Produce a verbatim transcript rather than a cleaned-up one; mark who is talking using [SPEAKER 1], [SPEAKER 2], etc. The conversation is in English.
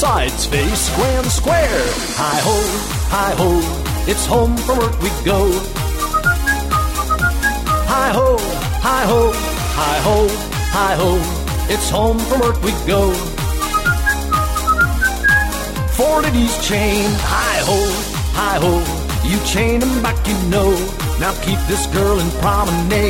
[SPEAKER 1] sides face grand square. Hi-ho, hi-ho, it's home from work we go. Hi-ho, hi-ho, hi-ho, hi-ho, it's home from work we go. Four ladies chained, hi-ho, hi-ho, you chain them back, you know. Now keep this girl in promenade.